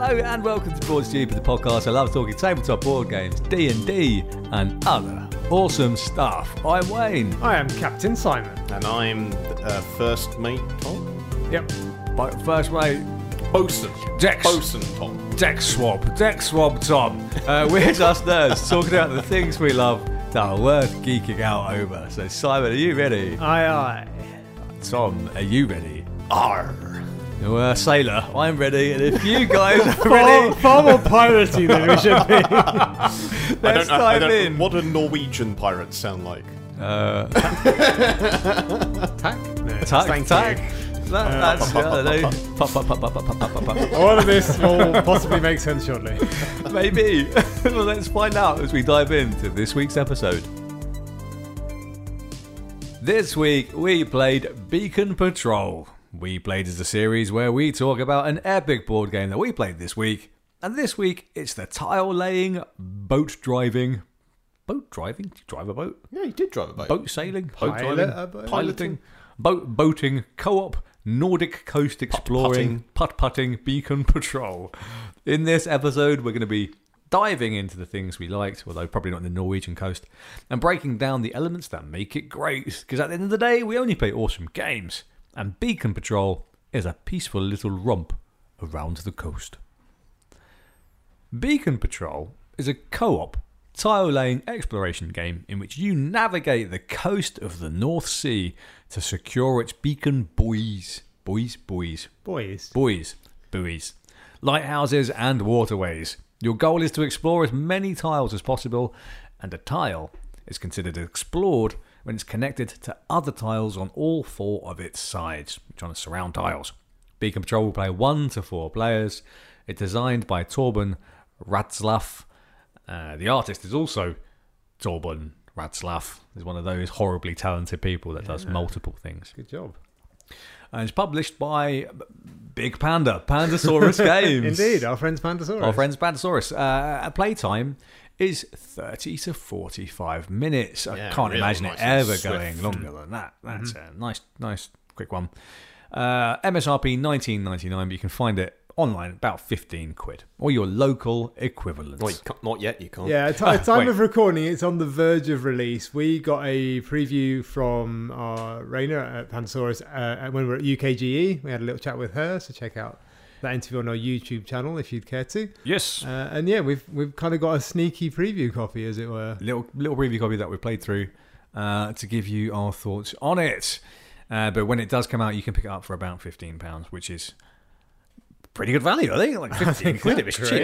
Hello and welcome to Board Stupid, the podcast. I love talking tabletop board games, D&D, and other awesome stuff. I'm Wayne. I am Captain Simon. And I'm first mate Tom. Yep. First mate, Bosun. Dex. Bosun Tom. Dex Swab Tom. We're just nerds talking about the things we love that are worth geeking out over. So Simon, are you ready? Aye. Tom, are you ready? Arr. You're a sailor. I'm ready. And if you guys are ready, Far more piratey than we should be. let's dive in. What do Norwegian pirates sound like? Tack? No, Tack. That's I don't know. All of this will possibly make sense shortly. Maybe. Well, let's find out as we dive into this week's episode. This week we played Beacon Patrol. We played is a series where we talk about an epic board game that we played this week. And this week it's the tile laying, boat driving. Boat driving? Did you drive a boat? Yeah, you did drive a boat. Boat sailing? Boat Pilot driving? a boat. Piloting? Boating, co-op, Nordic coast exploring, putt-putting, Beacon Patrol. In this episode we're going to be diving into the things we liked, although probably not in the Norwegian coast, and breaking down the elements that make it great. Because at the end of the day, we only play awesome games, and Beacon Patrol is a peaceful little romp around the coast. Beacon Patrol is a co-op tile-laying exploration game in which you navigate the coast of the North Sea to secure its beacon buoys, lighthouses and waterways. Your goal is to explore as many tiles as possible, and a tile is considered explored when it's connected to other tiles on all four of its sides, which are the surround tiles. Beacon Patrol will play 1 to 4 players. It's designed by Torben Radslaff. The artist is also Torben Radslaff. He's one of those horribly talented people that does multiple things. Good job. And it's published by Big Panda, Pandasaurus Games. Indeed, our friends Pandasaurus. Our friends Pandasaurus. Playtime is 30 to 45 minutes. I can't imagine it ever going longer than that. That's a nice quick one. MSRP $19.99, but you can find it online about 15 quid, or your local equivalent. Well, not yet, you can't. Yeah, at time of recording, it's on the verge of release. We got a preview from Raina at Pandasaurus when we were at UKGE. We had a little chat with her, so check out that interview on our YouTube channel if you'd care to. Yes. And yeah, we've kind of got a sneaky preview copy, as it were. Little preview copy that we played through to give you our thoughts on it. But when it does come out, you can pick it up for about £15, which is pretty good value, I think. Like 15 quid if it's cheap.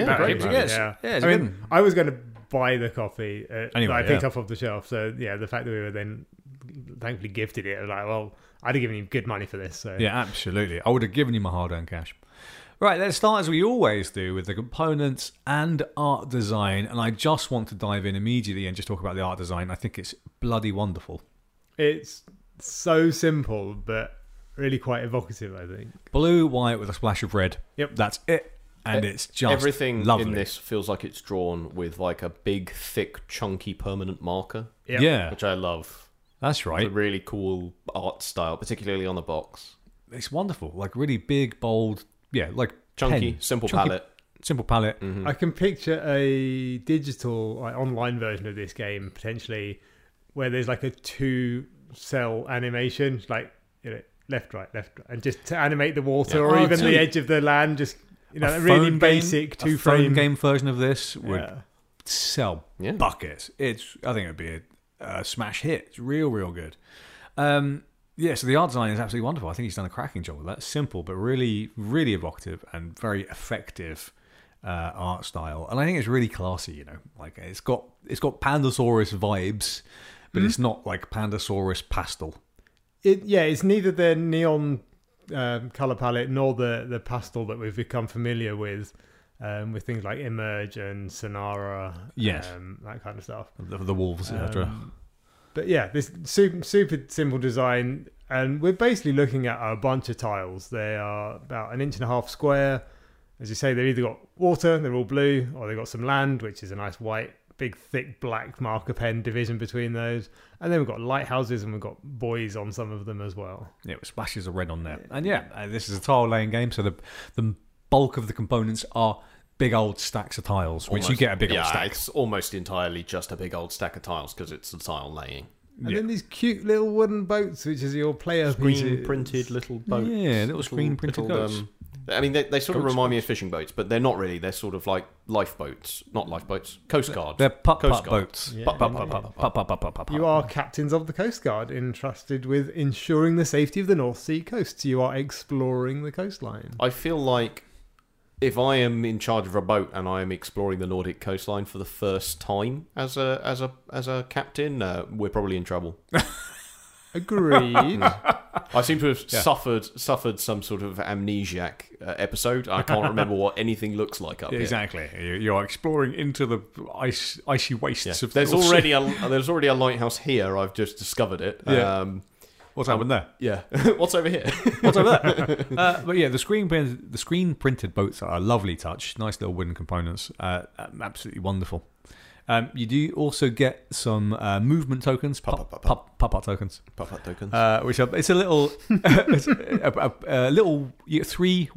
I was going to buy the copy that I picked up off the shelf. So yeah, the fact that we were then thankfully gifted it, I was like, well, I'd have given you good money for this. So yeah, absolutely. I would have given you my hard-earned cash. Right, let's start as we always do with the components and art design. And I just want to dive in immediately and just talk about the art design. I think it's bloody wonderful. It's so simple, but really quite evocative, I think. Blue, white with a splash of red. Yep. That's it. And it's just everything lovely. in this feels like it's drawn with like a big, thick, chunky permanent marker. Yep. Yeah. Which I love. That's right. It's a really cool art style, particularly on the box. It's wonderful. Like really big, bold, like chunky, pen. simple palette. Simple palette. Mm-hmm. I can picture a digital online version of this game, potentially, where there's like a 2-cell animation, like, left, right, and just to animate the water or even the edge of the land, just a really basic 2-frame. A phone game version of this would sell buckets. I think it would be a smash hit. It's real good. So the art design is absolutely wonderful. I think he's done a cracking job with that. Simple but really, really evocative and very effective art style. And I think it's really classy. Like it's got Pandasaurus vibes, but it's not like Pandasaurus pastel. It's neither the neon color palette nor the pastel that we've become familiar with things like Emerge and Sonara, that kind of stuff. The wolves, etc. But yeah, this super simple design, and we're basically looking at a bunch of tiles. They are about 1.5 inches square. As you say, they've either got water, they're all blue, or they've got some land, which is a nice white, big, thick black marker pen division between those. And then we've got lighthouses and we've got buoys on some of them as well. Yeah, with splashes of red on there. And this is a tile laying game, so the bulk of the components are big old stacks of tiles, which you get a big old stack. It's almost entirely just a big old stack of tiles because it's the tile laying. And then these cute little wooden boats, which is your player Screen pieces. printed little boats. Yeah, little screen printed boats. I mean, they sort of Coast remind me of fishing boats, but they're not really. They're sort of like lifeboats. Not lifeboats. Coast Guard. They're Coast putt-putt Guard. boats. Yeah. Putt-putt-putt-putt-putt-putt-putt. You are captains of the Coast Guard, entrusted with ensuring the safety of the North Sea coasts. You are exploring the coastline. I feel like if I am in charge of a boat and I am exploring the Nordic coastline for the first time as a captain, we're probably in trouble. Agreed. I seem to have suffered some sort of amnesiac episode. I can't remember what anything looks like up here. Exactly. You're exploring into the icy wastes of There's the North Sea. already a lighthouse here. I've just discovered it. Yeah. What's happened there? Yeah. What's over here? What's over there? But yeah, the screen printed boats are a lovely touch. Nice little wooden components. Absolutely wonderful. You do also get some movement tokens, pop-up tokens, Pop-up tokens. which are it's a little, a little three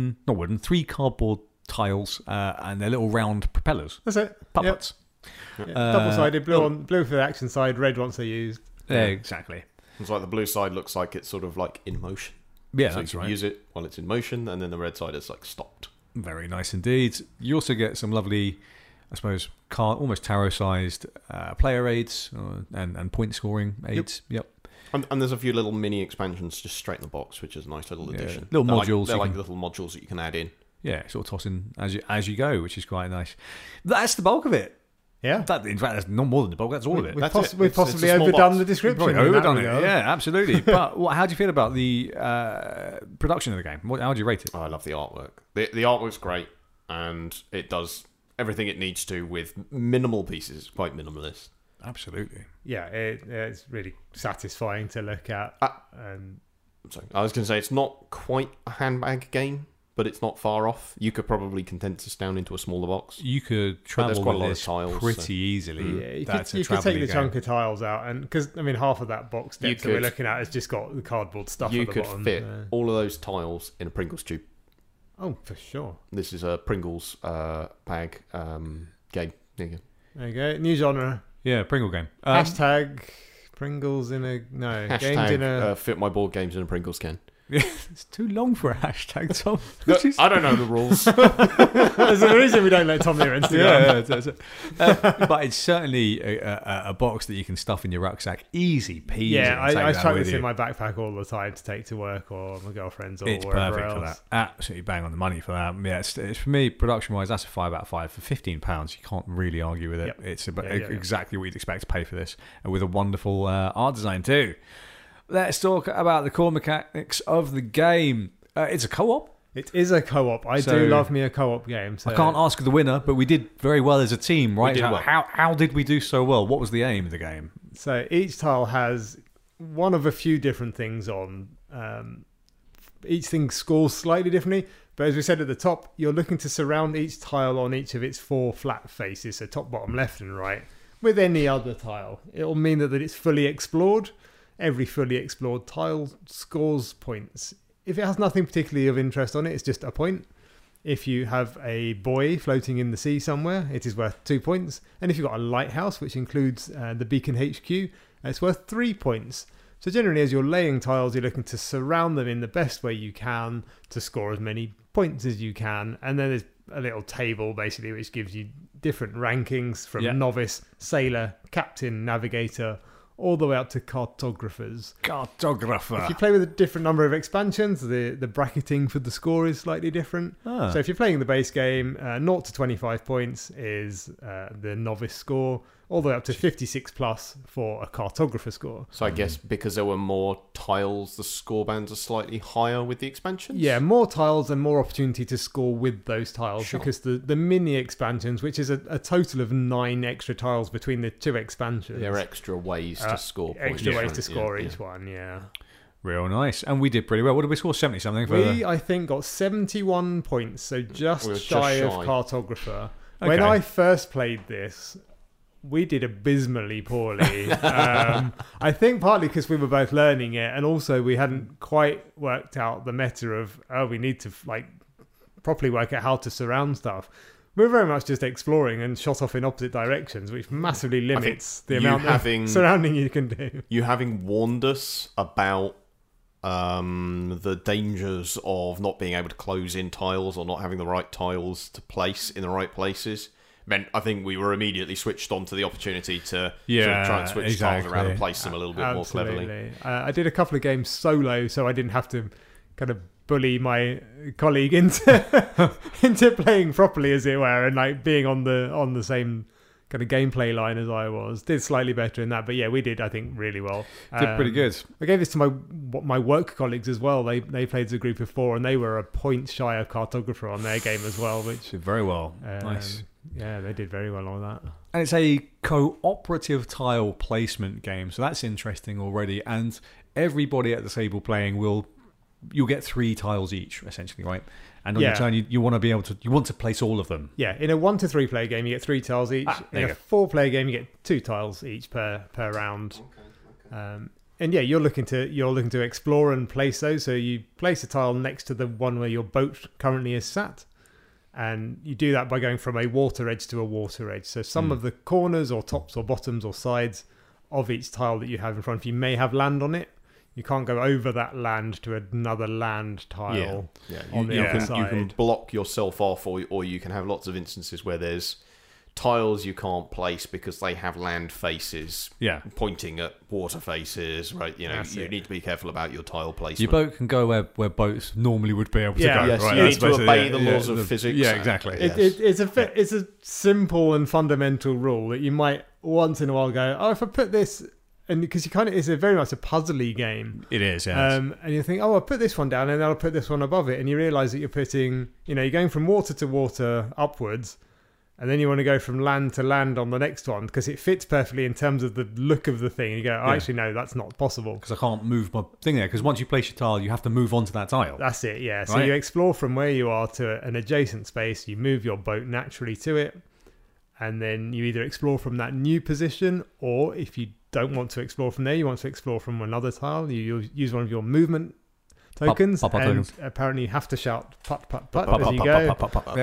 cardboard tiles, and they're little round propellers, That's it. puppets. Double-sided, blue for the action side, red once they're used. Yeah, exactly. It's like the blue side looks like it's sort of like in motion. Yeah, So that's you can right. use it while it's in motion, and then the red side is like stopped. Very nice indeed. You also get some lovely, I suppose, almost tarot-sized player aids and point scoring aids. Yep. And there's a few little mini expansions just straight in the box, which is a nice little addition. Little They're modules They're you like can- little modules that you can add in. Yeah, sort of tossing as you go, which is quite nice. That's the bulk of it. Yeah. In fact, that's not more than the bulk. That's all of it. We've, That's poss- it. we've It's a possibly small overdone box. the description. Probably in that overdone it. regard. Yeah, absolutely. But how do you feel about the production of the game? How do you rate it? Oh, I love the artwork. The artwork's great, and it does everything it needs to with minimal pieces. It's quite minimalist. Absolutely. Yeah, it's really satisfying to look at. And So I was going to say it's not quite a handbag game, but it's not far off. You could probably condense this down into a smaller box. You could there's travel quite a with lot of this tiles, pretty so- easily. yeah, you That's could take travelling the game. chunk of tiles out, and because I mean, half of that box You depth that we're could- looking at has just got the cardboard stuff You at the could bottom. fit all of those tiles in a Pringles tube. Oh, for sure. This is a Pringles bag game. There you go. There you go. New genre. Yeah, Pringle game. Hashtag Pringles in a games in a. Fit my board games in a Pringles can. It's too long for a hashtag, Tom. I don't know the rules. There's a reason we don't let Tom near Instagram. But it's certainly a box that you can stuff in your rucksack, easy peasy. Yeah, and take I that chuck with this you. in my backpack all the time to take to work or my girlfriend's or It's wherever perfect else. for that. Absolutely bang on the money for that. Yeah, it's for me, production-wise, that's a 5 out of 5 for £15. You can't really argue with it. Yep. It's Yeah. exactly what you'd expect to pay for this, and with a wonderful art design too. Let's talk about the core mechanics of the game. It's a co-op. It is a co-op. I So- do love me a co-op game. So I can't ask the winner, but we did very well as a team, right? did well. How did we do so well? What was the aim of the game? So each tile has one of a few different things on. Each thing scores slightly differently, but as we said at the top, you're looking to surround each tile on each of its 4 flat faces, so top, bottom, left, and right, with any other tile. It'll mean that it's fully explored. Every fully explored tile scores points. If it has nothing particularly of interest on it, it's just a point. If you have a buoy floating in the sea somewhere, it is worth 2 points. And if you've got a lighthouse, which includes the beacon HQ, it's worth 3 points. So generally, as you're laying tiles, you're looking to surround them in the best way you can to score as many points as you can. And then there's a little table, basically, which gives you different rankings from novice, sailor, captain, navigator, all the way up to cartographers. Cartographer. If you play with a different number of expansions, the bracketing for the score is slightly different. So if you're playing the base game, 0 to 25 points is the novice score, all the way up to 56 plus for a cartographer score. So I guess because there were more tiles, the score bands are slightly higher with the expansions? Yeah, more tiles and more opportunity to score with those tiles, Sure. because the mini expansions, which is a total of 9 extra tiles between the 2 expansions. There are extra ways to score points. Extra ways to Yeah, score yeah. each one, yeah. Real nice. And we did pretty well. What did we score? 70 something for We, I think, got 71 points, so just, We were just shy of shy. cartographer. When Okay. I first played this, we did abysmally poorly. I think partly because we were both learning it, and also we hadn't quite worked out the meta of, we need to properly work out how to surround stuff. We're very much just exploring and shot off in opposite directions, which massively limits the amount of surrounding you can do. You having warned us about the dangers of not being able to close in tiles or not having the right tiles to place in the right places meant I think we were immediately switched on to the opportunity to sort of try and switch tiles around and place them a little bit more cleverly. I did a couple of games solo, so I didn't have to kind of bully my colleague into into playing properly, as it were, and like being on the same kind of gameplay line as I was. Did slightly better in that, but yeah, we did, I think, really well. Did pretty good. I gave this to my work colleagues as well. They played as a group of 4, and they were a point shy of Cartographer on their game as well, which did very well. Nice. Yeah, they did very well on that. And it's a cooperative tile placement game, so that's interesting already. And everybody at the table playing you'll get 3 tiles each, essentially, right? And on your turn, you want to be able to, you want to place all of them. Yeah, in a 1 to 3 player game, you get 3 tiles each. In a 4 player game, you get 2 tiles each per round. Okay. And yeah, you're looking to explore and place those. So you place a tile next to the one where your boat currently is sat, and you do that by going from a water edge to a water edge. So some of the corners or tops or bottoms or sides of each tile that you have in front of you may have land on it. You can't go over that land to another land tile on the other side. You can block yourself off, or you can have lots of instances where there's tiles you can't place because they have land faces pointing at water faces, right? You need to be careful about your tile placement. Your boat can go where boats normally would be able to go. Yes, right? You need to obey the laws of physics. Yeah, exactly. It's a simple and fundamental rule that you might once in a while go, if I put this... And because it's very much a puzzly game. It is, yeah. And you think, I'll put this one down and then I'll put this one above it. And you realise that you're putting, you're going from water to water upwards. And then you want to go from land to land on the next one because it fits perfectly in terms of the look of the thing. You go, actually, no, that's not possible. Because I can't move my thing there. Because once you place your tile, you have to move on to that tile. That's it, yeah. So you explore from where you are to an adjacent space. You move your boat naturally to it. And then you either explore from that new position, or if you don't want to explore from there, you want to explore from another tile, you use one of your movement tokens, and apparently you have to shout putt, putt, putt as you go.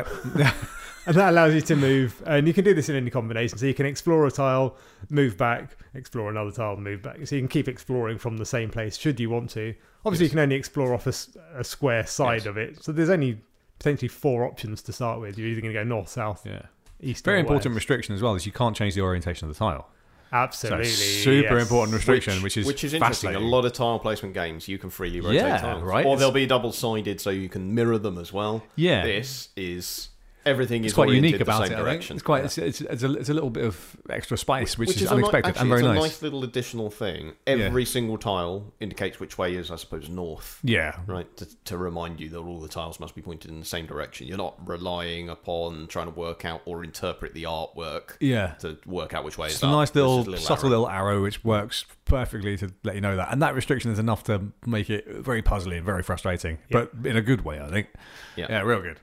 And that allows you to move, and you can do this in any combination. So you can explore a tile, move back, explore another tile, move back. So you can keep exploring from the same place should you want to. Obviously, you can only explore off a square side of it. So there's only potentially 4 options to start with. You're either going to go north, south, east, very or important west. Restriction as well is you can't change the orientation of the tile. Absolutely, so super important restriction, which is interesting. A lot of tile placement games you can freely rotate tiles, right? Or they'll be double-sided, so you can mirror them as well. Yeah, this is everything is quite unique the about same it. Direction. It's quite it's a little bit of extra spice, which is unexpected and very nice. It's a nice little additional thing. Every single tile indicates which way is, I suppose, north. Yeah, right. To remind you that all the tiles must be pointed in the same direction. You're not relying upon trying to work out or interpret the artwork. To work out which way. It's a nice little subtle little arrow which works perfectly to let you know that. And that restriction is enough to make it very puzzly and very frustrating, but in a good way, I think. Yeah, real good.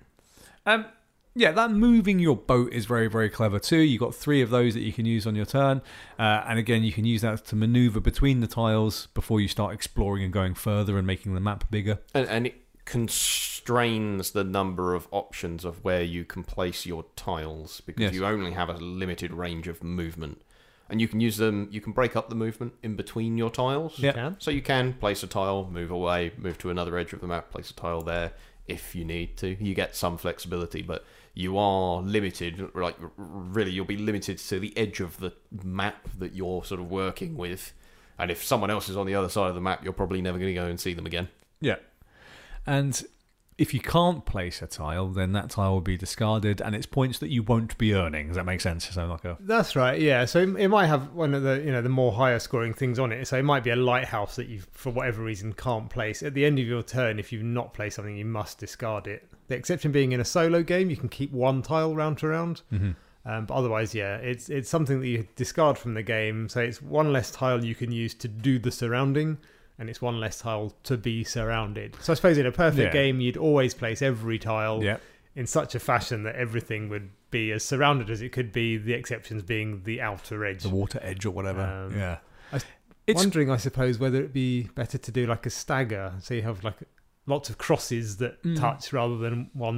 Yeah, that moving your boat is very, very clever too. You've got 3 of those that you can use on your turn. And again, you can use that to maneuver between the tiles before you start exploring and going further and making the map bigger. And it constrains the number of options of where you can place your tiles because you only have a limited range of movement. And you can use them, you can break up the movement in between your tiles. Yeah. So you can place a tile, move away, move to another edge of the map, place a tile there if you need to. You get some flexibility, but you are limited, like really you'll be limited to the edge of the map that you're sort of working with. And if someone else is on the other side of the map, you're probably never going to go and see them again. Yeah. And if you can't place a tile, then that tile will be discarded and it's points that you won't be earning. Does that make sense? So That's right, yeah. So it might have one of the the more higher scoring things on it. So it might be a lighthouse that you, for whatever reason, can't place. At the end of your turn, if you've not placed something, you must discard it. The exception being in a solo game, you can keep 1 tile round to round. But otherwise, it's something that you discard from the game. So it's 1 less tile you can use to do the surrounding, and it's 1 less tile to be surrounded. So I suppose in a perfect game, you'd always place every tile in such a fashion that everything would be as surrounded as it could be, the exceptions being the outer edge. The water edge or whatever. It's wondering, I suppose, whether it'd be better to do like a stagger. So you have like lots of crosses that touch rather than one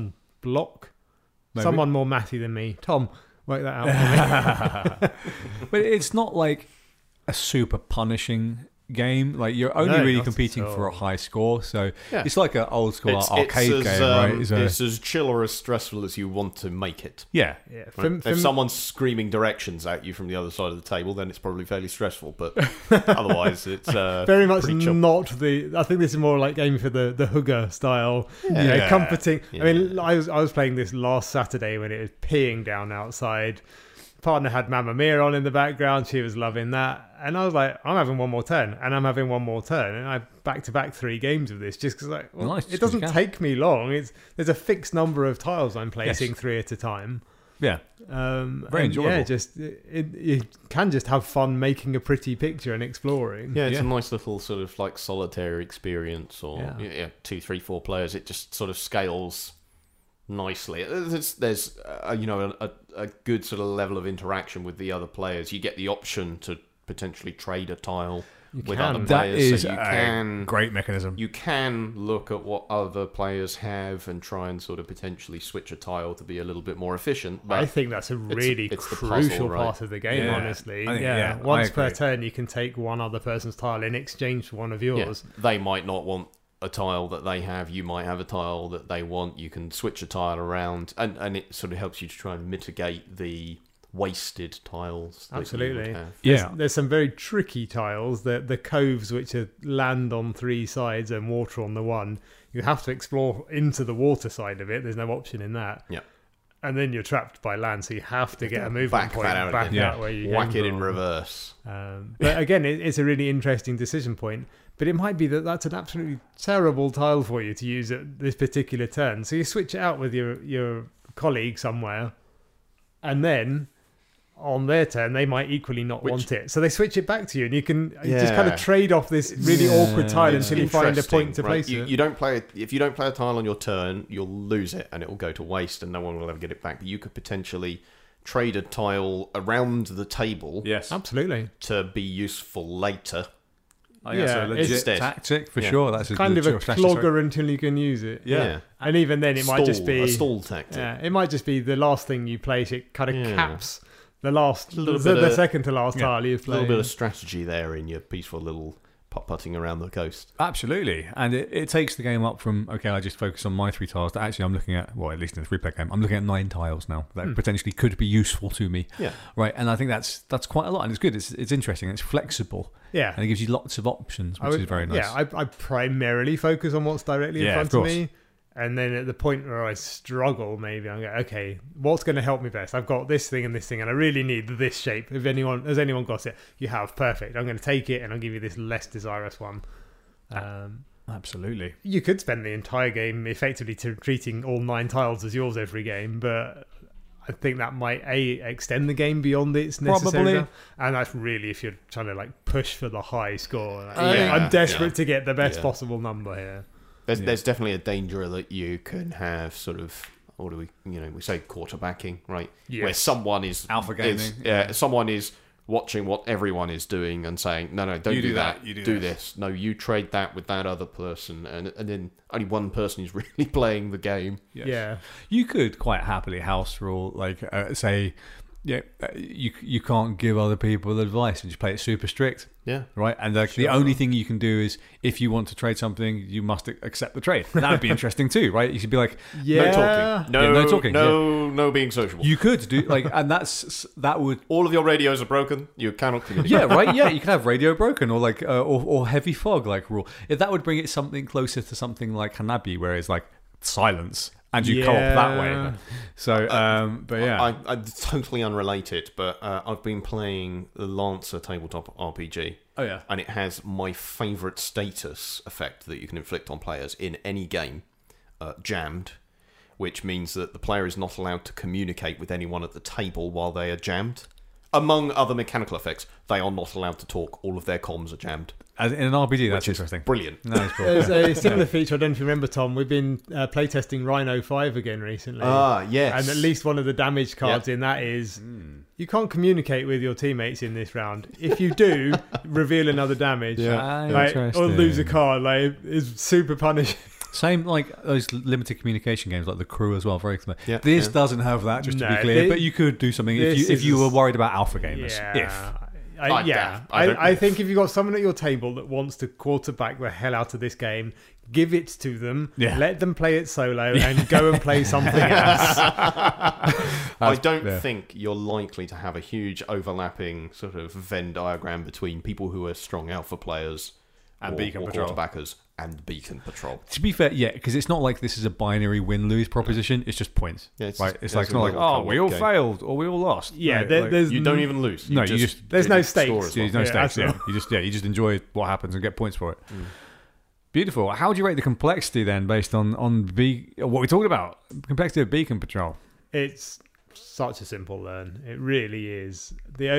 block. Maybe. Someone more mathy than me. Tom, work that out for me. But it's not like a super punishing game. Like you're only No, really not competing at all. for a high score, so Yeah. it's like an old school It's arcade as, game, right? It's as chill or as stressful as you want to make it. Yeah, Yeah, Right? If someone's screaming directions at you from the other side of the table, then it's probably fairly stressful. But otherwise, it's very much pretty chill. not the. I think this is more like aiming for the hugger style. Yeah. You know, Yeah. comforting. Yeah. I mean, I was playing this last Saturday when it was peeing down outside. Partner had Mamma Mia on in the background. She was loving that, and I was like, I'm having one more turn, and I'm having one more turn, and I back-to-back 3 games of this just because Nice, it just 'cause doesn't you can. take me long. There's a fixed number of tiles I'm placing 3 at a time. yeah. and Very enjoyable. Yeah, just you can just have fun making a pretty picture and exploring. Yeah, it's Yeah. a nice little sort of like solitaire experience, or Yeah. 2, 3, 4 players. It just sort of scales nicely. There's a good sort of level of interaction with the other players. You get the option to potentially trade a tile with can. other That players. is so you a can great mechanism. you can look at what other players have and try and sort of potentially switch a tile to be a little bit more efficient. But I think that's a really it's the crucial puzzle, right? part of the game, Yeah. honestly. I think- Yeah, yeah, I once per agree. turn, you can take one other person's tile in exchange for one of yeah, yours. they might not want a tile that they have. You might have a tile that they want. You can switch a tile around, and it sort of helps you to try and mitigate the wasted tiles. That Absolutely. You would have. Yeah. There's some very tricky tiles. The coves, which are land on 3 sides and water on the one, you have to explore into the water side of it. There's no option in that. Yeah. And then you're trapped by land, so you have to get a movement back point that out back again. out where you Whack came it in from. reverse. But again, it's a really interesting decision point. But it might be that that's an absolutely terrible tile for you to use at this particular turn. So you switch it out with your colleague somewhere, and then on their turn they might equally not want it. So they switch it back to you, and you can just kind of Yeah. trade off this really Yeah. awkward tile It's until you find a point to interesting, right? place You, it. you don't play if you don't play a tile on your turn, you'll lose it and it will go to waste, and no one will ever get it back. But you could potentially trade a tile around the table Yes. Absolutely. to be useful later. Oh, yeah, so Yeah, a legit it's- tactic for Yeah. sure. That's Kind of a legit strategy, sorry. clogger until you can use it. Yeah. And even then, it might just be a stall tactic. Yeah, it might just be the last thing you place. It kind of Yeah. caps the last, A little the bit of- second to last Yeah. tile you've A played. little bit of strategy there in your peaceful little putt-putting around the coast. Absolutely, and it takes the game up from okay, I just focus on my 3 tiles. To actually, I'm looking at at least in the 3-player game, I'm looking at 9 tiles now that potentially could be useful to me. Yeah. Right, and I think that's quite a lot, and it's good. It's interesting. It's flexible, Yeah, and it gives you lots of options, which is very nice. Yeah, I primarily focus on what's directly in Yeah, front of of course. me, and then at the point where I struggle, maybe I'm going, okay, what's going to help me best? I've got this thing, and I really need this shape. If anyone has anyone got it, you have perfect. I'm going to take it, and I'll give you this less desirous one. Absolutely. You could spend the entire game effectively treating all 9 tiles as yours every game, but I think that might extend the game beyond its necessary. Probably. And that's really if you're trying to like push for the high score. Like, Yeah, I'm desperate yeah. to get the best Yeah. possible number here. There's definitely a danger that you can have sort of, what do we say quarterbacking, right? Yes. Where someone is Alpha gaming, someone is watching what everyone is doing and saying, no, don't You do do that. that, you do do this." this. No, you trade that with that other person, and then only one person is really playing the game. Yes. Yeah. You could quite happily house rule, like say, you can't give other people advice and just play it super strict. Yeah. Right, and the only thing you can do is if you want to trade something, you must accept the trade. That would be interesting too, right? You should be like, Yeah. No talking. No, Yeah, no talking, No being sociable. you could do like, and that would, All of your radios are broken. You cannot communicate. yeah, right, yeah. You could have radio broken or like or heavy fog like rule. If that would bring it something closer to something like Hanabi, where it's like silence and you co-op that way. So, but yeah, I'm totally unrelated, but I've been playing the Lancer tabletop RPG. oh yeah, And it has my favourite status effect that you can inflict on players in any game, jammed, which means that the player is not allowed to communicate with anyone at the table while they are jammed. Among other mechanical effects, they are not allowed to talk. All of their comms are jammed. As in an RPG, that's Which is interesting. brilliant. No, it's cool. There's a similar feature, I don't know if you remember, Tom. We've been playtesting Rhino 5 again recently. Yes. And at least one of the damage cards in that is you can't communicate with your teammates in this round. If you do, reveal another damage. Ah, Like, or interesting. lose a card. Like, it's super punishing. Same like those limited communication games like The Crew as well. Very similar. Yeah, This yeah. doesn't have that, just to be No, clear. But you could do something if you were worried about alpha gamers. I think if you've got someone at your table that wants to quarterback the hell out of this game, give it to them, let them play it solo, and go and play something else. I don't think you're likely to have a huge overlapping sort of Venn diagram between people who are strong alpha players And Beacon Patrol. quarterbackers and Beacon Patrol. To be fair, yeah, because it's not like this is a binary win-lose proposition. It's just points. Yeah, it's right? just- It's it's like, it's a not like, level oh, we all game. failed or we all lost. Yeah, Right, like- there's You don't even lose. No, you just- there's no didn't stakes. score as well. There's no stakes. that's Yeah, you just enjoy what happens and get points for it. Beautiful. How do you rate the complexity then, based on what we talked about? Complexity of Beacon Patrol. It's such a simple learn. It really is.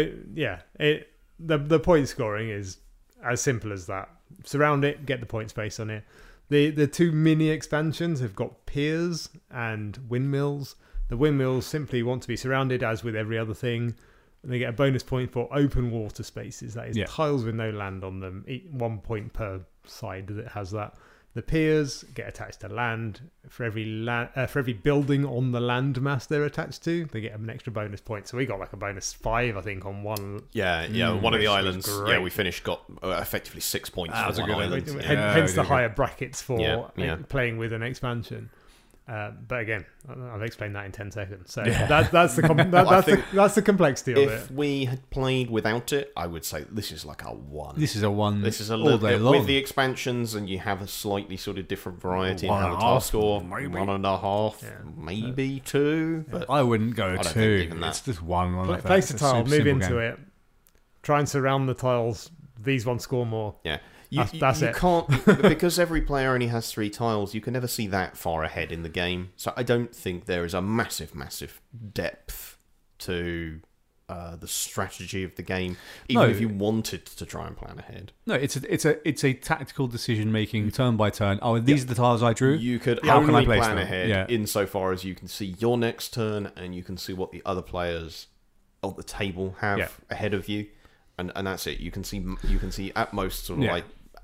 The point scoring is as simple as that. Surround it, get the points based on it. The two mini expansions have got piers and windmills. The windmills simply want to be surrounded, as with every other thing. And they get a bonus point for open water spaces. That is tiles with no land on them. 1 point per side that has that. The piers get attached to land. For every building on the land mass they're attached to, they get an extra bonus point. So we got like a bonus 5, I think, on one. Yeah, one of the Which was islands. great. Yeah, we finished got effectively 6 points That for was a one good island. one. Yeah. Hence the we did higher brackets for Yeah. playing with an expansion. But again, I've explained that in 10 seconds. So that's the complexity of If it. we had played without it, I would say this is like a 1. This is a one. This is a all little day bit long. with the expansions, and you have a slightly sort of different variety in One how and the a half, task score. maybe. 1.5, maybe 2. But I wouldn't go don't 2. think even that. It's just one. Like that. Place a It's a tile, super move simple into game. it. Try and surround the tiles. These ones score more. yeah, That's you it. can't because every player only has 3 tiles. You can never see that far ahead in the game. So I don't think there is a massive depth to the strategy of the game, even No. if you wanted to try and plan ahead. No, it's a tactical decision making, turn by turn. Oh, these are the tiles I drew. You could How can I only place plan them? ahead Yeah. insofar as you can see your next turn and you can see what the other players on the table have ahead of you, and that's it. You can see at most sort of like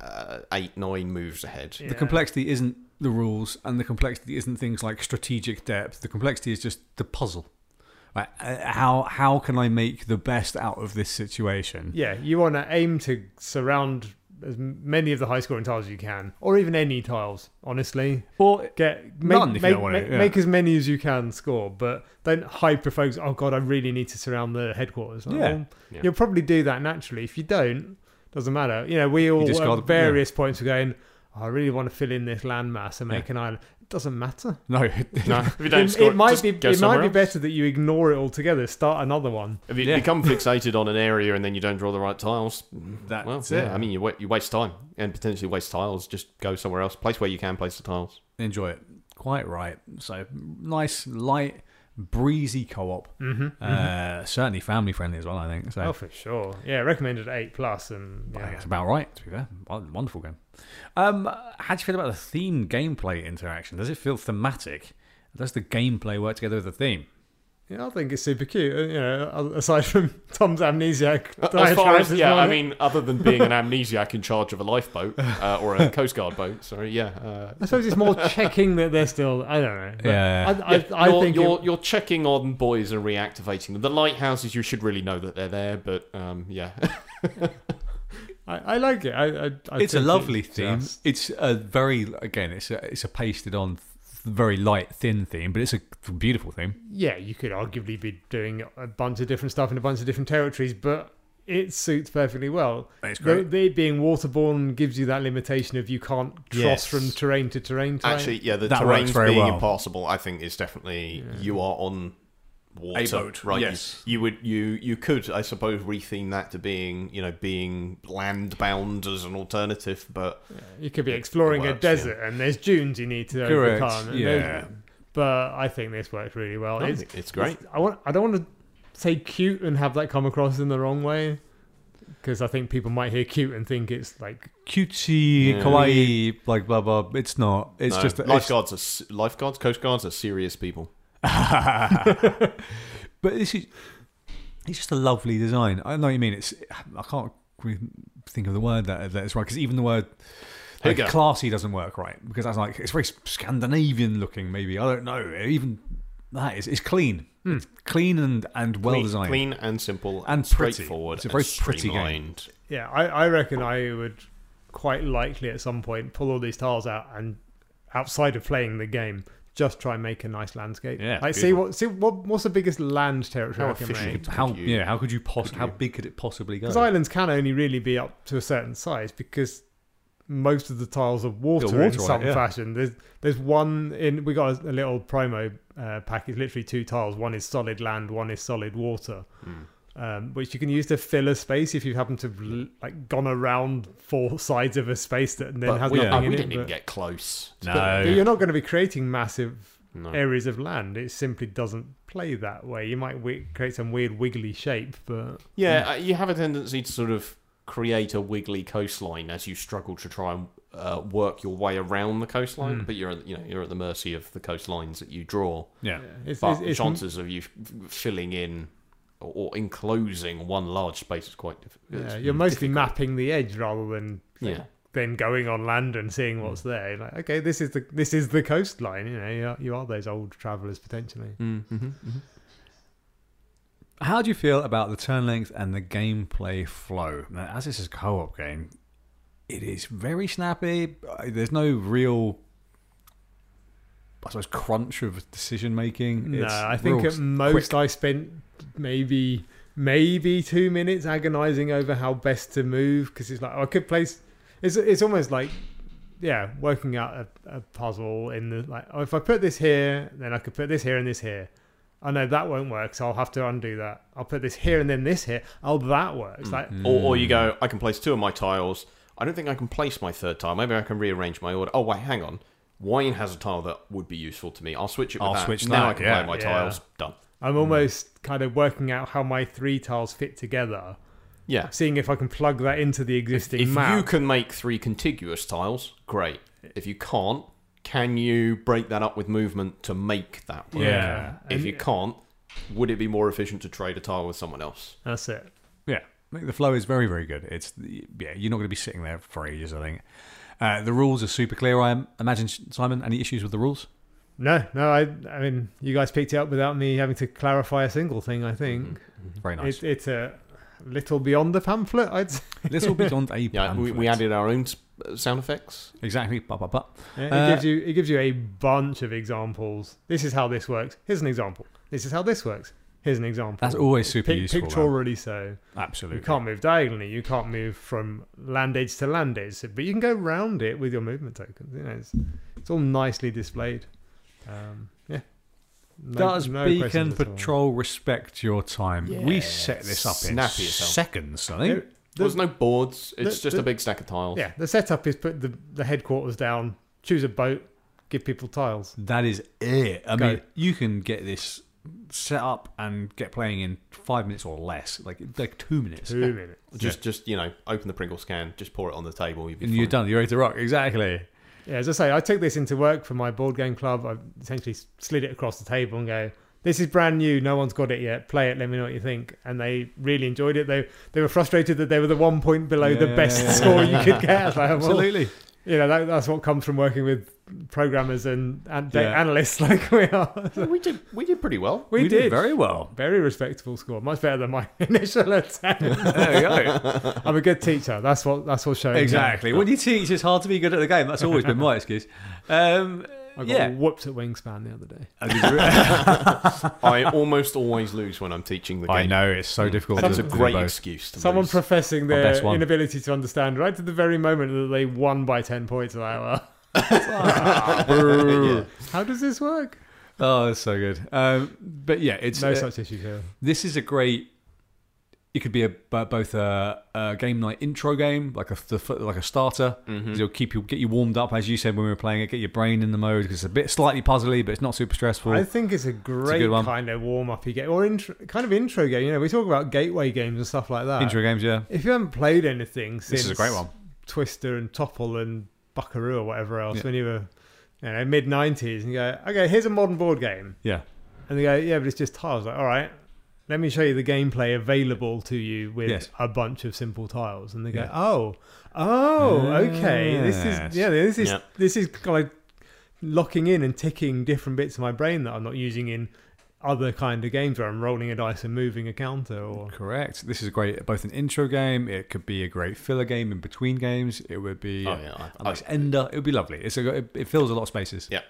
8-9 moves ahead. Yeah. The complexity isn't the rules, and the complexity isn't things like strategic depth. The complexity is just the puzzle. Like, how can I make the best out of this situation? Yeah, you want to aim to surround as many of the high scoring tiles as you can, or even any tiles, honestly. Or Make don't want to, yeah. make as many as you can score, but don't hyper focus. Oh god, I really need to surround the headquarters. Like, Yeah. well, Yeah. You'll probably do that naturally. If you don't, doesn't matter. You know, we all discard- at various points are going, I really want to fill in this landmass and make an island. It doesn't matter. No, No, if you don't score, It might just be go somewhere else. better that you ignore it altogether. Start another one. If you Yeah. become fixated on an area and then you don't draw the right tiles, That's well, it. yeah, I mean, you waste time and potentially waste tiles. Just go somewhere else. Place where you can place the tiles. enjoy it. Quite right. So nice, light, breezy co-op. Certainly family friendly as well, I think. So Oh, for sure. Yeah, recommended 8+, and I yeah. think that's about right, to be fair. Wonderful game. How do you feel about the theme gameplay interaction? Does it feel thematic? Does the gameplay work together with the theme? Yeah, I think it's super cute. You know, aside from Tom's amnesiac. As far as, diatribe, I mean, other than being an amnesiac in charge of a lifeboat or a Coast Guard boat, sorry, yeah. I suppose it's more checking that they're still. I don't know. But Yeah. I think you're checking on buoys and reactivating them. The lighthouses, you should really know that they're there, but yeah. I like it. I It's a think lovely it's theme. just- It's a very, again, it's a pasted on, very light, thin theme, but it's a beautiful theme. Yeah, you could arguably be doing a bunch of different stuff in a bunch of different territories, but it suits perfectly well. It's great. It being waterborne gives you that limitation of you can't cross Yes. from terrain to terrain. Actually, yeah, the That terrain's works very being well. impassable, I think, is definitely you are on water, A boat, right? yes. You could, I suppose, retheme that to being land bound as an alternative, but you could be exploring It a works, desert and there's dunes you need to Correct, overcome. and yeah. there's- But I think this works really well. I think it's great. I don't want to say cute and have that come across in the wrong way, because I think people might hear cute and think it's like Cutesy, Yeah. kawaii, like blah blah. It's not. It's No, just lifeguards, coast guards are serious people. but it's just a lovely design. I know what you mean. I can't really think of the word that is right, because even the word Like, Hygge. classy doesn't work right because that's like it's very Scandinavian looking. Maybe I don't know. Even that is it's clean, it's clean and well designed, Clean and simple And and pretty. straightforward. It's a very and pretty game. streamlined. Yeah, I reckon I would quite likely at some point pull all these tiles out and outside of playing the game, just try and make a nice landscape. Yeah, like what's the biggest land territory How I can efficient make? How Could you- how could you how big could it possibly go? Because islands can only really be up to a certain size because most of the tiles are water, Got water in on some it, yeah. fashion. There's one in we got a little promo pack. It's literally 2 tiles. One is solid land, one is solid water. Which you can use to fill a space if you happen to like gone around 4 sides of a space that then has we, nothing in we it. didn't even but- get close. but you're not going to be creating massive No. areas of land. It simply doesn't play that way. You might create some weird wiggly shape, but Yeah, you have a tendency to sort of create a wiggly coastline as you struggle to try and work your way around the coastline. But you're at the mercy of the coastlines that you draw. yeah. But the chances of you filling in or enclosing one large space is quite difficult. yeah, you're mostly mapping the edge rather than Yeah. then going on land and seeing what's there. You're like, okay, this is the coastline. You are those old travellers potentially. How do you feel about the turn length and the gameplay flow? Now, as this is a co-op game, it is very snappy. There's no real, I suppose, crunch of decision making. No, I think at most I spent maybe 2 minutes agonizing over how best to move because it's like I could place. It's almost like working out a puzzle in the like. Oh, if I put this here, then I could put this here and this here. I know that won't work, so I'll have to undo that. I'll put this here and then this here. Oh, that works. Like, Or you go, I can place 2 of my tiles. I don't think I can place my 3rd tile. Maybe I can rearrange my order. Oh, wait, hang on. Wine has a tile that would be useful to me. I'll switch it with I'll that. switch now that, I can yeah. play my Yeah. tiles. Done. I'm almost kind of working out how my 3 tiles fit together, Yeah. seeing if I can plug that into the existing If map. you can make 3 contiguous tiles, great. If you can't, can you break that up with movement to make that work? Yeah. If And- you can't, would it be more efficient to trade a tile with someone else? That's it. Yeah, I think the flow is very, very good. You're not going to be sitting there for ages, I think. The rules are super clear, I imagine. Simon, any issues with the rules? No. I mean, you guys picked it up without me having to clarify a single thing. I think Very nice. it's a little beyond the pamphlet. I'd say. Little bit on a Yeah, we pamphlet. added our own sound effects. Exactly. Yeah, it gives you a bunch of examples. This is how this works. Here's an example. This is how this works. Here's an example. That's always super useful, though. Pictorially so. Absolutely. You can't move diagonally. You can't move from land edge to land edge. But you can go round it with your movement tokens. It's all nicely displayed. Yeah. Does No Beacon questions at all. Patrol respect your time? We Yeah, set this up in snappy as hell. seconds, I think. There's no boards. It's just the- a big stack of tiles. Yeah, the setup is put the headquarters down, choose a boat, give people tiles. That is it. I Go. mean, you can get this set up and get playing in 5 minutes or less, like 2 minutes. 2 minutes. Just open the Pringles can, just pour it on the table. You'll be And you're fine. done. You're ready to rock. Exactly. Yeah, as I say, I took this into work for my board game club. I essentially slid it across the table and go, this is brand new. No one's got it yet. Play it. Let me know what you think. And they really enjoyed it. They were frustrated that they were the 1 point below the best score you could get. I was like, well, Absolutely. that's what comes from working with programmers and Yeah. analysts like we are. Yeah, we did pretty well. We did very well. very respectable score, much better than my initial attempt. There you go. I'm a good teacher. That's what's showing. Exactly. When you teach, it's hard to be good at the game. That's always been my excuse. I got Yeah. whooped at Wingspan the other day. I almost always lose when I'm teaching the game. I know it's so difficult. That's to a do great both. excuse to Someone lose. professing My best their one. inability to understand right at the very moment that they won by 10 points. Like, well, Yeah. how does this work? Oh, it's so good. But yeah, it's No such issues here. this is a great. It could be both a game night intro game, like a starter. It'll get you warmed up, as you said when we were playing it. Get your brain in the mode because it's a bit slightly puzzly, but it's not super stressful. I think it's a great good one. kind of warm-up game or kind of intro game. You know, we talk about gateway games and stuff like that. Intro games, yeah. If you haven't played anything since This is a great one. Twister and Topple and Buckaroo or whatever else, Yeah. when you were mid-90s, and you go, okay, here's a modern board game. Yeah. And they go, yeah, but it's just tiles. Like, all right, let me show you the gameplay available to you with Yes. a bunch of simple tiles, and they go, Yeah. okay, Yes. this is kind of locking in and ticking different bits of my brain that I'm not using in other kind of games where I'm rolling a dice and moving a counter. Or Correct. This is great. Both an intro game. It could be a great filler game in between games. It would be a nice ender. It would be lovely. It fills a lot of spaces. Yeah.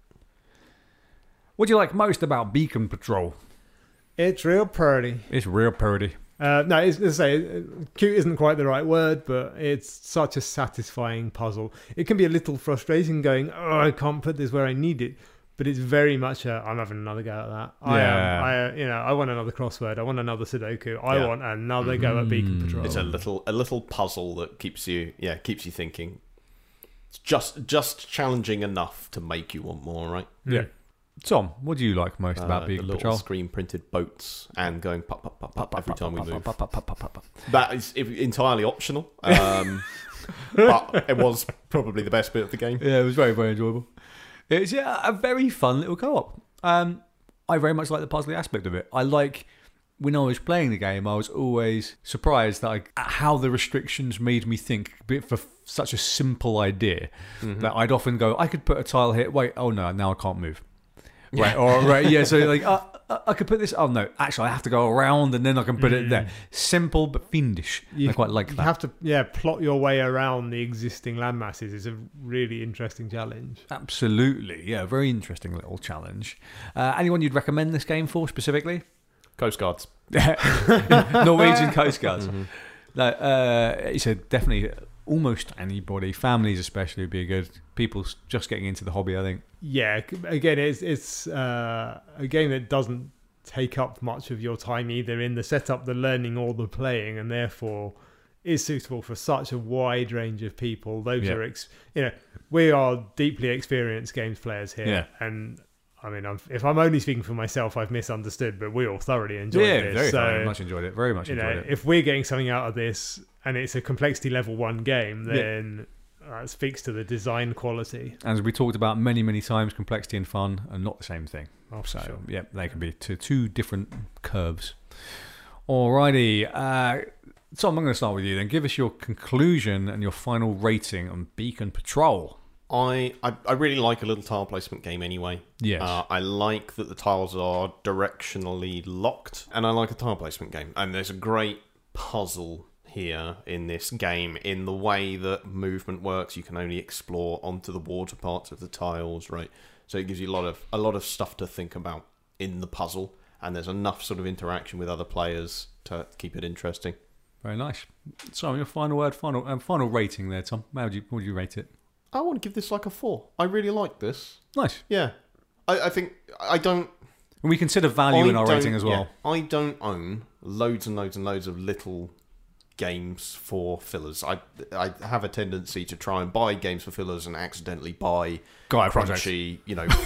What do you like most about Beacon Patrol? it's real pretty. It's real pretty. No, it's to say cute isn't quite the right word, but it's such a satisfying puzzle. It can be a little frustrating going, oh, I can't put this where I need it, but it's very much I'm having another go at that. I want another crossword. I want another Sudoku. I want another go at Beacon Patrol. It's a little puzzle that keeps you thinking. It's just challenging enough to make you want more, right? Yeah. Tom, what do you like most about Beacon the little Patrol? screen printed boats and going pop pop pop pop every time we move. Pop. That is entirely optional, but it was probably the best bit of the game. Yeah, it was very, very enjoyable. It's a very fun little co-op. I very much like the puzzling aspect of it. I like when I was playing the game, I was always surprised at how the restrictions made me think for such a simple idea that I'd often go, I could put a tile here. Wait, oh no, now I can't move. Right, or right, yeah. So like, I could put this. Oh no, actually, I have to go around and then I can put it there. Simple but fiendish. I quite like that. You have to, plot your way around the existing land masses. Is a really interesting challenge. Absolutely, yeah, very interesting little challenge. Anyone you'd recommend this game for specifically? Coast Guards. Norwegian Coast Guards. No, he said definitely almost anybody, families especially, would be good. People just getting into the hobby, I think. Yeah, again, it's a game that doesn't take up much of your time either in the setup, the learning, or the playing, and therefore is suitable for such a wide range of people. Those are, we are deeply experienced games players here, and I mean, if I'm only speaking for myself, I've misunderstood, but we all thoroughly enjoyed this. Very much enjoyed it. Very much enjoyed it. If we're getting something out of this and it's a complexity level 1 game, then that speaks to the design quality. As we talked about many, many times, complexity and fun are not the same thing. Oh, so, sure. yeah, they can be two different curves. Alrighty. So I'm going to start with you then. Give us your conclusion and your final rating on Beacon Patrol. I really like a little tile placement game anyway. Yes. I like that the tiles are directionally locked, and I like a tile placement game. And there's a great puzzle here in this game in the way that movement works. You can only explore onto the water parts of the tiles, right? So it gives you a lot of stuff to think about in the puzzle, and there's enough sort of interaction with other players to keep it interesting. Very nice. So your final word, final rating there, Tom. How would you rate it? I want to give this like a 4. I really like this. Nice. Yeah. I think I don't... And we consider value in our rating as well. Yeah, I don't own loads and loads and loads of little games for fillers. I have a tendency to try and buy games for fillers and accidentally buy crunchy,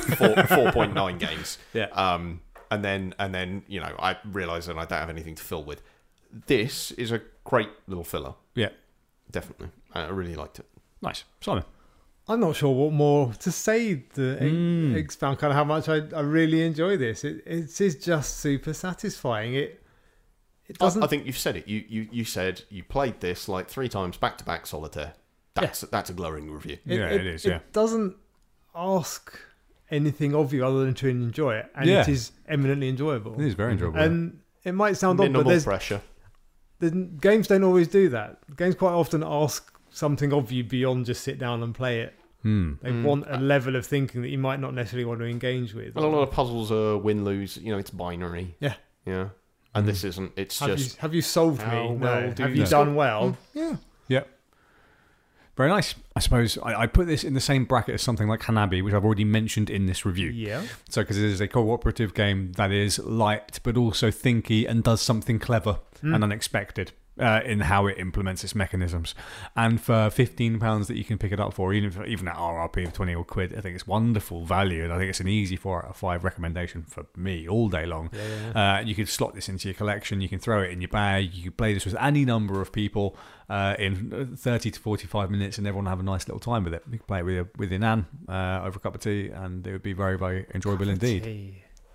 4.9 games. Yeah. And then I realise that I don't have anything to fill with. This is a great little filler. Yeah. Definitely. I really liked it. Nice. Simon. I'm not sure what more to say to expound kind of how much I really enjoy this. It is just super satisfying. It doesn't... I think you've said it. You said you played this like 3 times back-to-back solitaire. That's a glowing review. It is. It doesn't ask anything of you other than to enjoy it. And it is eminently enjoyable. It is very enjoyable. And it might sound odd, but minimal pressure. Games don't always do that. Games quite often ask something of you beyond just sit down and play it. They want a level of thinking that you might not necessarily want to engage with. And a lot of puzzles are win-lose. It's binary. Yeah. Yeah. And this isn't. It's have you solved me? No. Have you done well? Yeah. Yep. Very nice. I suppose I put this in the same bracket as something like Hanabi, which I've already mentioned in this review. Yeah. So because it is a cooperative game that is light but also thinky and does something clever and unexpected in how it implements its mechanisms. And for £15 that you can pick it up for, even at RRP of 20 or quid, I think it's wonderful value, and I think it's an easy 4 out of 5 recommendation for me all day long. You can slot this into your collection, you can throw it in your bag, you can play this with any number of people in 30 to 45 minutes, and everyone have a nice little time with it. You can play it with your nan over a cup of tea, and it would be very, very enjoyable indeed.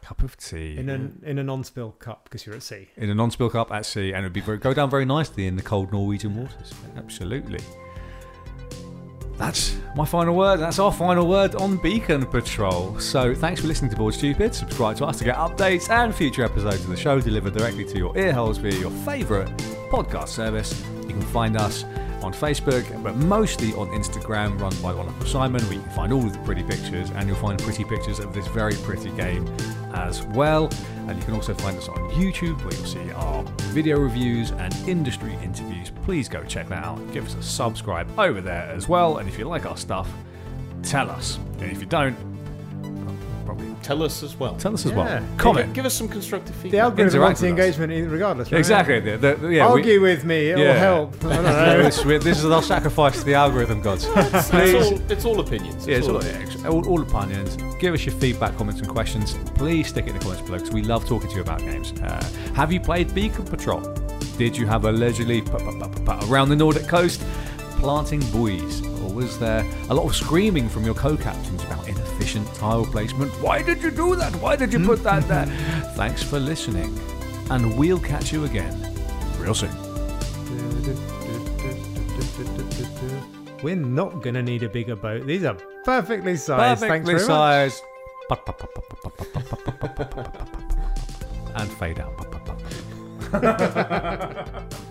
Cup of tea. in a non-spill cup because you're at sea. In a non-spill cup at sea, and it would go down very nicely in the cold Norwegian waters. Absolutely. That's my final word. That's our final word on Beacon Patrol. So thanks for listening to Board Stupid. Subscribe to us to get updates and future episodes of the show delivered directly to your ear holes via your favourite podcast service. You can find us on Facebook, but mostly on Instagram, run by Oliver Simon, where you can find all of the pretty pictures, and you'll find pretty pictures of this very pretty game as well. And you can also find us on YouTube, where you'll see our video reviews and industry interviews. Please go check that out. Give us a subscribe over there as well. And if you like our stuff, tell us. And if you don't, probably Tell us as well. tell us as Yeah. well. Comment. Give us some constructive The feedback. algorithm wants the Interact with us. engagement regardless. Right? Exactly. Yeah, Argue with me, it'll Yeah. help. I don't No, know. this is our sacrifice to the algorithm gods. It's all opinions. Yeah, it's all, opinions. all opinions. Give us your feedback, comments, and questions. Please stick it in the comments below because we love talking to you about games. Have you played Beacon Patrol? Did you have a leisurely around the Nordic coast planting buoys? Or was there a lot of screaming from your co-captains about inefficient tile placement? Why did you do that? Why did you put that there? Thanks for listening. And we'll catch you again real soon. We're not going to need a bigger boat. These are perfectly sized. Thanks Perfectly very much. sized. And fade out.